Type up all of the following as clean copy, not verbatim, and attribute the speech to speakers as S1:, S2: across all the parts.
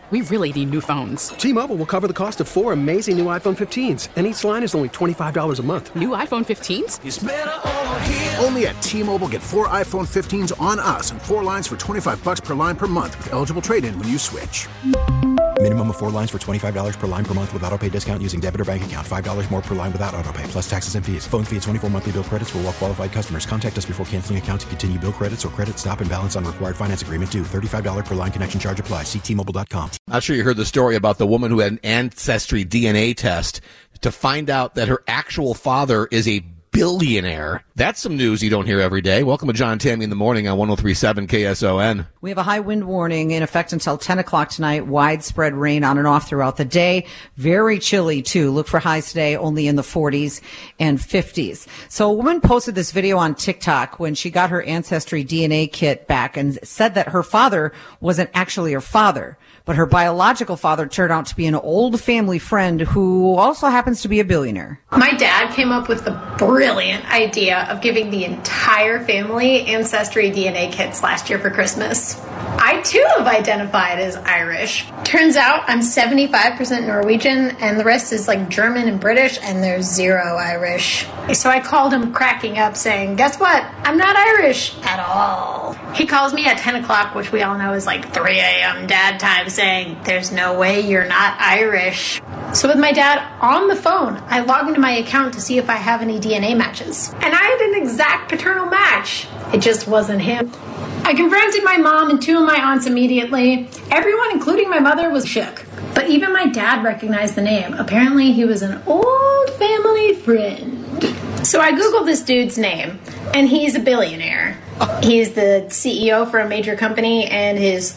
S1: We really need new phones.
S2: T-Mobile will cover the cost of 4 amazing new iPhone 15s, and each line is only $25 a month.
S1: New iPhone 15s?
S3: It's better over here.
S4: Only at T-Mobile, get 4 iPhone 15s on us and 4 lines for $25 per line per month with eligible trade-in when you switch.
S5: Minimum of 4 lines for $25 per line per month with autopay discount using debit or bank account. $5 more per line without autopay, plus taxes and fees. Phone fee at 24 monthly bill credits for well-qualified customers. Contact us before canceling account to continue bill credits or credit stop and balance on required finance agreement due. $35 per line connection charge applies. See T-Mobile.com.
S6: I'm sure you heard the story about the woman who had an ancestry DNA test to find out that her actual father is a billionaire. That's some news you don't hear every day. Welcome to John and Tammy in the morning on 103.7 KSON.
S7: We have a high wind warning in effect until 10 o'clock tonight. Widespread rain on and off throughout the day. Very chilly, too. Look for highs today only in the 40s and 50s. So a woman posted this video on TikTok when she got her Ancestry DNA kit back and said that her father wasn't actually her father, but her biological father turned out to be an old family friend who also happens to be a billionaire.
S8: My dad came up with the brilliant idea of giving the entire family Ancestry DNA kits last year for Christmas. I too have identified as Irish. Turns out I'm 75% Norwegian and the rest is like German and British, and there's 0 Irish. So I called him cracking up saying, guess what? I'm not Irish at all. He calls me at 10 o'clock, which we all know is like 3 a.m. dad time, saying, there's no way you're not Irish. So with my dad on the phone, I log into my account to see if I have any DNA matches. And I had an exact paternal match. It just wasn't him. I confronted my mom and 2 of my aunts immediately. Everyone, including my mother, was shook. But even my dad recognized the name. Apparently he was an old family friend. So I Googled this dude's name, and he's a billionaire. He's the CEO for a major company, and his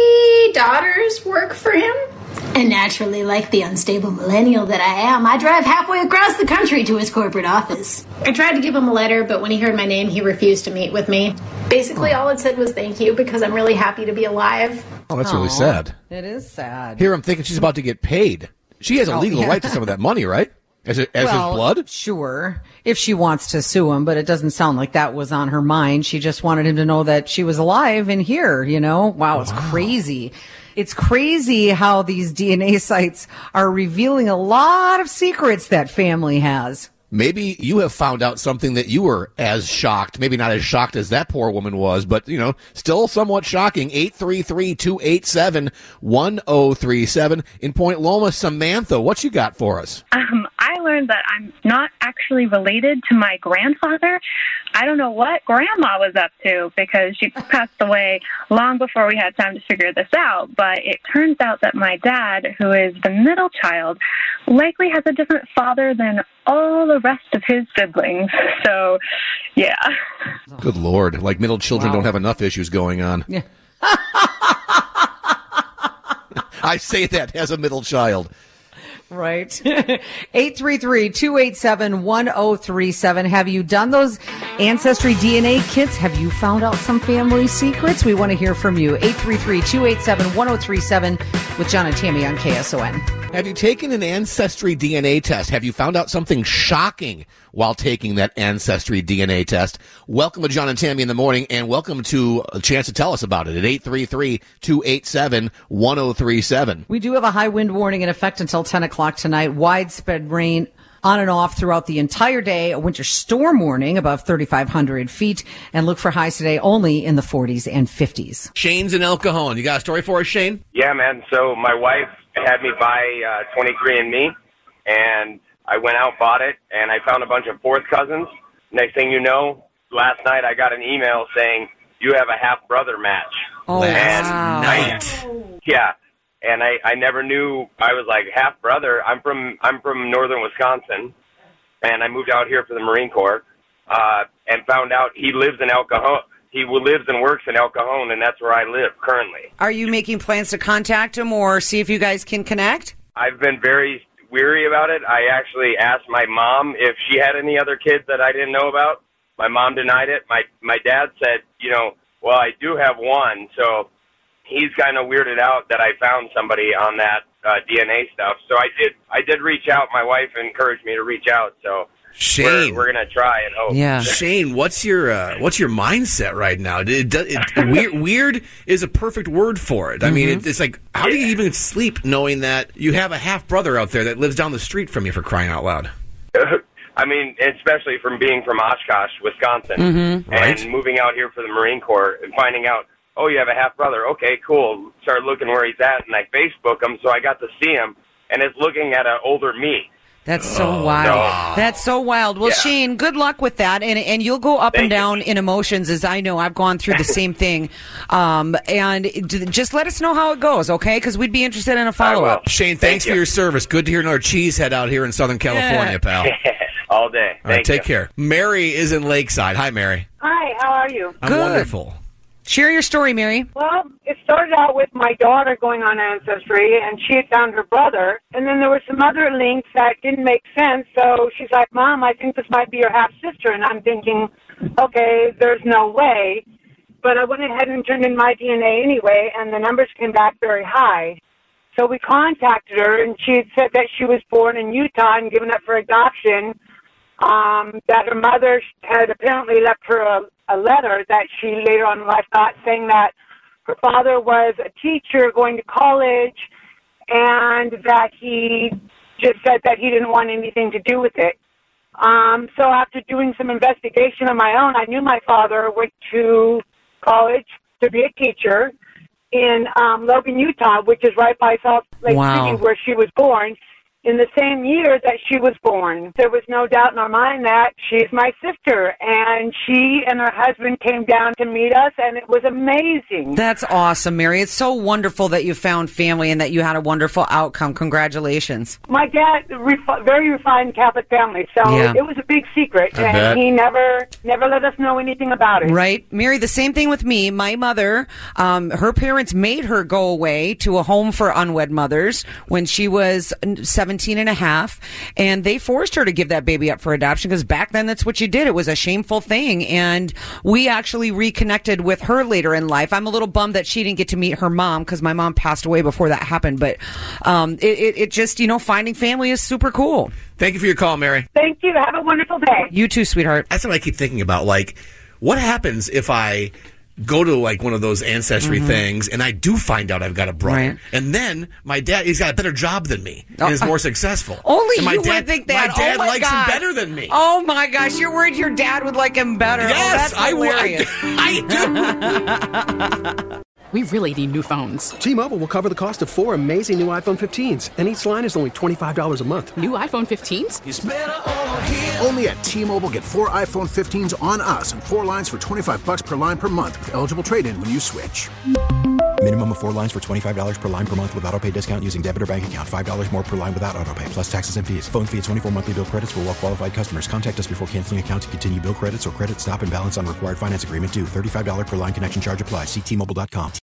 S8: 3 daughters work for him. And naturally, like the unstable millennial that I am, I drive halfway across the country to his corporate office. I tried to give him a letter, but when he heard my name, he refused to meet with me. Basically, all it said was thank you because I'm really happy to be alive.
S6: Oh, that's really sad.
S7: It is sad.
S6: Here I'm thinking she's about to get paid. She has a legal right to some of that money, right? As his blood?
S7: Sure, if she wants to sue him, but it doesn't sound like that was on her mind. She just wanted him to know that she was alive and here, you know? Wow, it's crazy. It's crazy how these DNA sites are revealing a lot of secrets that family has.
S6: Maybe you have found out something that you were as shocked, maybe not as shocked as that poor woman was, but, you know, still somewhat shocking. 833-287-1037 in Point Loma. Samantha, what you got for us?
S9: I learned that I'm not actually related to my grandfather. I don't know what Grandma was up to because she passed away long before we had time to figure this out. But it turns out that my dad, who is the middle child, likely has a different father than all the rest of his siblings. So, yeah.
S6: Good Lord. Like middle children don't have enough issues going on.
S7: Yeah.
S6: I say that as a middle child.
S7: Right. 833-287-1037. Have you done those Ancestry DNA kits? Have you found out some family secrets? We want to hear from you. 833-287-1037 with John and Tammy on KSON.
S6: Have you taken an Ancestry DNA test? Have you found out something shocking while taking that Ancestry DNA test? Welcome to John and Tammy in the morning, and welcome to a chance to tell us about it at 833-287-1037.
S7: We do have a high wind warning in effect until 10 o'clock tonight. Widespread rain on and off throughout the entire day. A winter storm warning above 3,500 feet. And look for highs today only in the 40s and 50s.
S6: Shane's in El Cajon. You got a story for us, Shane?
S10: Yeah, man. So my wife had me buy 23andMe, and I went out, bought it, and I found a bunch of fourth cousins. Next thing you know, last night I got an email saying, you have a half-brother match.
S7: Oh,
S6: wow. Night.
S10: Yeah. And I never knew. I was like, half-brother? I'm from northern Wisconsin, and I moved out here for the Marine Corps, and found out he lives in El Cajon. He lives and works in El Cajon, and that's where I live currently.
S11: Are you making plans to contact him or see if you guys can connect?
S10: I've been very weary about it. I actually asked my mom if she had any other kids that I didn't know about. My mom denied it. My dad said, well, I do have one, so he's kind of weirded out that I found somebody on that DNA stuff. So I did reach out. My wife encouraged me to reach out, so
S6: Shane,
S10: we're gonna try and hope.
S11: Yeah.
S6: Shane, what's your mindset right now? Weird is a perfect word for it. I mean, it's like, how do you even sleep knowing that you have a half brother out there that lives down the street from you, for crying out loud?
S10: I mean, especially from being from Oshkosh, Wisconsin, and moving out here for the Marine Corps and finding out, oh, you have a half brother. Okay, cool. Start looking where he's at, and I Facebook him, so I got to see him, and it's looking at an older me.
S11: That's so wild.
S10: no.
S11: That's so wild. Well,
S10: Yeah.
S11: Shane, good luck with that. And you'll go up and
S10: Thank you.
S11: down in emotions, as I know. I've gone through the same thing. And just let us know how it goes, okay? Because we'd be interested in a follow-up.
S6: Shane, thanks for your service. Good to hear another cheesehead out here in Southern California, pal.
S10: All day.
S6: All right,
S10: Thank
S6: take
S10: you.
S6: care. Mary is in Lakeside. Hi, Mary.
S3: Hi, how are you?
S6: I'm
S11: Good.
S6: wonderful.
S11: Share your story, Mary.
S3: Well, it started out with my daughter going on Ancestry, and she had found her brother. And then there were some other links that didn't make sense, so she's like, Mom, I think this might be your half-sister. And I'm thinking, okay, there's no way. But I went ahead and turned in my DNA anyway, and the numbers came back very high. So we contacted her, and she had said that she was born in Utah and given up for adoption, that her mother had apparently left her a letter that she later on in life got, saying that her father was a teacher going to college, and that he just said that he didn't want anything to do with it. So after doing some investigation of my own, I knew my father went to college to be a teacher in Logan, Utah, which is right by Salt Lake City, where she was born. In the same year that she was born, there was no doubt in our mind that she's my sister, and she and her husband came down to meet us, and it was amazing.
S11: That's awesome, Mary. It's so wonderful that you found family and that you had a wonderful outcome. Congratulations.
S3: My dad, very refined Catholic family, so
S11: Yeah.
S3: it was a big secret,
S11: I
S3: and
S11: bet.
S3: he never let us know anything about it.
S11: Right. Mary, the same thing with me. My mother, her parents made her go away to a home for unwed mothers when she was 17 and a half, and they forced her to give that baby up for adoption because back then that's what you did. It was a shameful thing, and we actually reconnected with her later in life. I'm a little bummed that she didn't get to meet her mom because my mom passed away before that happened, but it just, finding family is super cool.
S6: Thank you for your call, Mary.
S3: Thank you. Have a wonderful day.
S11: You too, sweetheart.
S6: That's what I keep thinking about. Like, what happens if I go to like one of those ancestry things and I do find out I've got a brother,
S11: Right.
S6: and then my dad, he's got a better job than me and is more successful.
S11: Only
S6: and my
S11: you
S6: dad,
S11: would think that.
S6: My dad
S11: oh my
S6: likes
S11: God.
S6: him better than me.
S11: Oh my gosh, you're worried your dad would like him better.
S6: Yes,
S11: oh, that's hilarious.
S6: I do.
S1: We really need new phones.
S2: T-Mobile will cover the cost of 4 amazing new iPhone 15s, and each line is only $25 a month.
S1: New iPhone 15s?
S4: Only at T-Mobile, get 4 iPhone 15s on us and 4 lines for $25 per line per month with eligible trade-in when you switch.
S5: Minimum of 4 lines for $25 per line per month with autopay discount using debit or bank account. $5 more per line without autopay, plus taxes and fees. Phone fee at 24 monthly bill credits for well-qualified customers. Contact us before canceling account to continue bill credits or credit stop and balance on required finance agreement due. $35 per line connection charge applies. See T-Mobile.com.